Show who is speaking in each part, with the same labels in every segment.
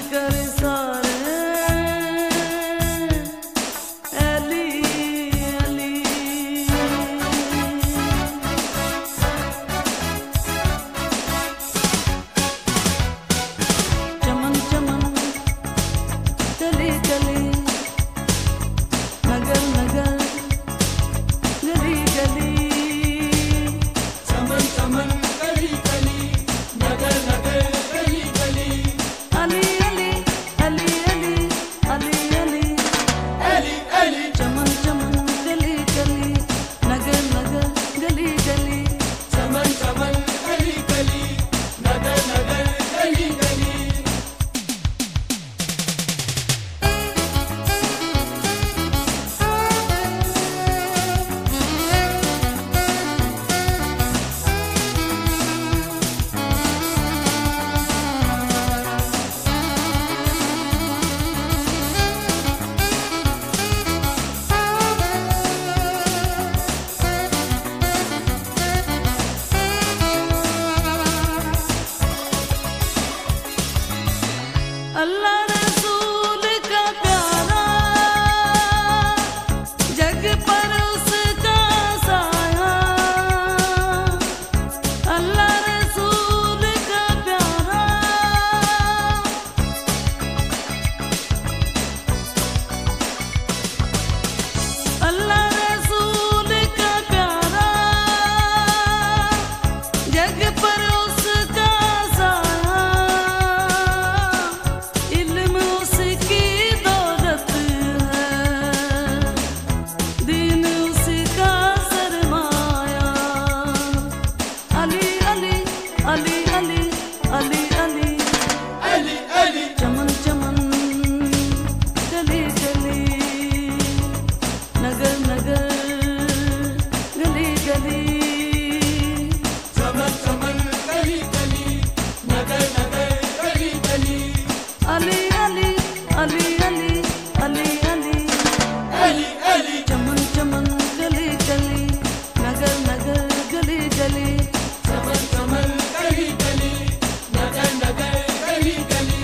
Speaker 1: कर सारे अली अली। चमन चमन गली गली नगर नगर गली गली।
Speaker 2: चमन चमन गली गली नगर नगर गली गली।
Speaker 1: अली अली अली अली अली अली
Speaker 2: अली अली।
Speaker 1: चमन चमन गली गली नगर नगर गली गली।
Speaker 2: चमन चमन गली गली नगर नगर गली गली।
Speaker 1: अल्लाह रसूल का प्यारा जग पर उसका साया। अल्लाह रसूल का प्यारा अल्लाह रसूल का प्यारा जग पर उसका साया। इल्म उसकी दौलत है दीन उसका सरमाया। अली अली अली अली अली अली
Speaker 2: अली अली।
Speaker 1: चमन चमन गली गली नगर नगर गली गली।
Speaker 2: चमन चमन गली गली नगर नगर गली गली।
Speaker 1: अली अली अली अली अली अली
Speaker 2: अली अली।
Speaker 1: चमन चमन गली गली नगर नगर गली गली।
Speaker 2: चमन चमन गली गली नगर नगर गली गली।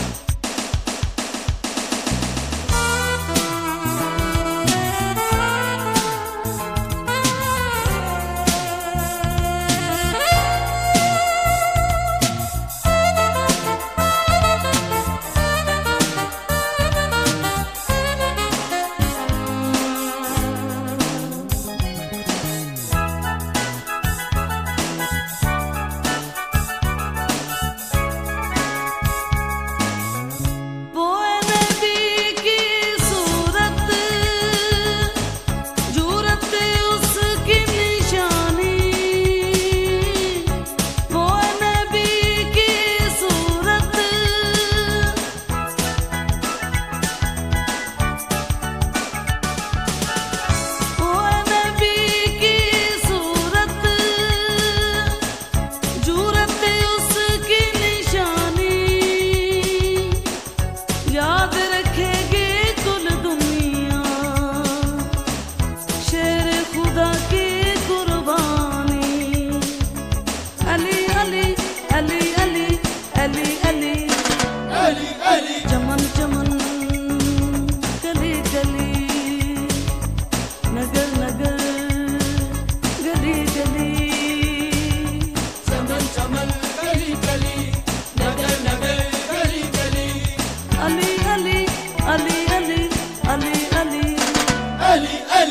Speaker 1: वो नबी की सूरत जूरत उसकी निशानी। वो नबी की सूरत वो नबी की सूरत जूरत उसकी निशानी। याद रखेगी कुल दुनिया शेर खुदा की कुर्बानी। अली अली अली अली अली अली
Speaker 2: अली अली।
Speaker 1: चमन चमन गली गली नगर नगर गली गली।
Speaker 2: चमन चमन गली गली नगर नगर गली गली।
Speaker 1: अली अली अली अली अली अली
Speaker 2: अली अली।